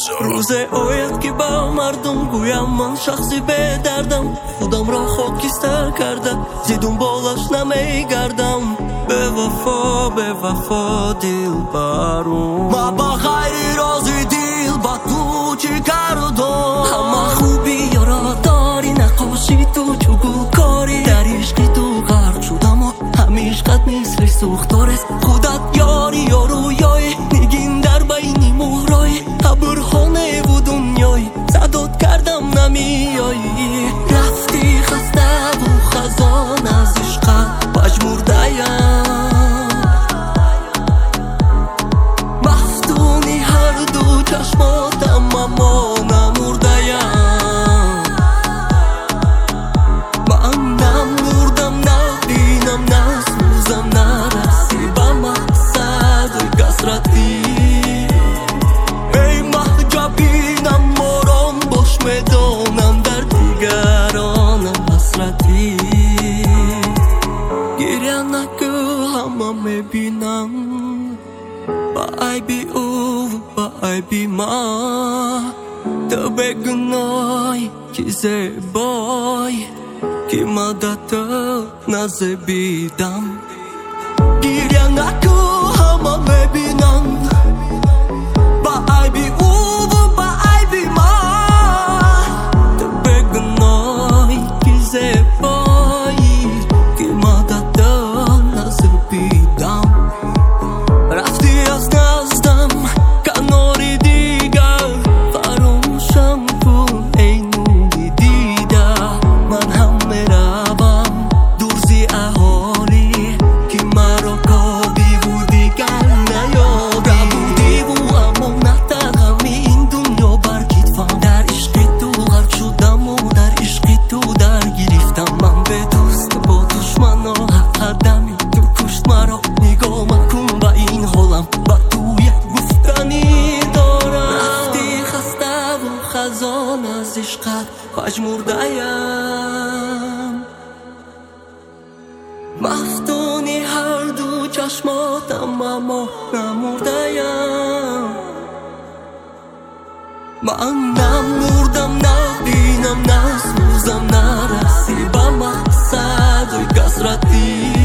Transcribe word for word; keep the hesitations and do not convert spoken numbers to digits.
روزه آید که با مردم گویم من شخصی به دردم خودم را خاکستر کردم زیدون بالش نمیگردم به وفا به وفا دل برون ما با غیری رازی دل با تو چی کردم همه خوبی را داری نقاشی تو چگو کاری در عشقی تو غرق شدم و همیش قد مثل سوختار است خودت یاری یا رویای نگین در بین مهرای ابرخانه و دنیای صدات کردم نمیایی رفتی خسته و خزان از عشقت پژمرده‌ام مفتونی هر دو چشماتم اما نمرده‌ام من نمردم نبینم نسوزم نرسی به مقصد کسرتی ای محجبینم مرام باش میدانم در دیگرانم حسرتی گریه نکن همه میبینم با عیبی او با عیبی ما تو بگنای که زیبای که مدت نزبیدم گریه نکن همه میبینم با عیبی او با عیبی ما تو بگنای که زیبایی که مدت نزبیدم رفتی از نزدم کناری دیگر فراموشم کن ای نوری دیده من هم میروم دورزی احالی که مرا کابی و دیگر نیابی بودی و اما نتنم این دنیا برکیتفم در عشقی تو غرق شدم و در عشقی تو در گرفتم من به دوست با دشمنا قدمی تو کشت مرا نگاه مکن و این حالم با تو یک گفتنی دارم رفتی خسته و خزان از عشقت پژمرده‌ام مفتونی هر دو چشماتم اما نمرده‌ام من نمردم نبینم نسوزم نرسی به مقصد کسرتی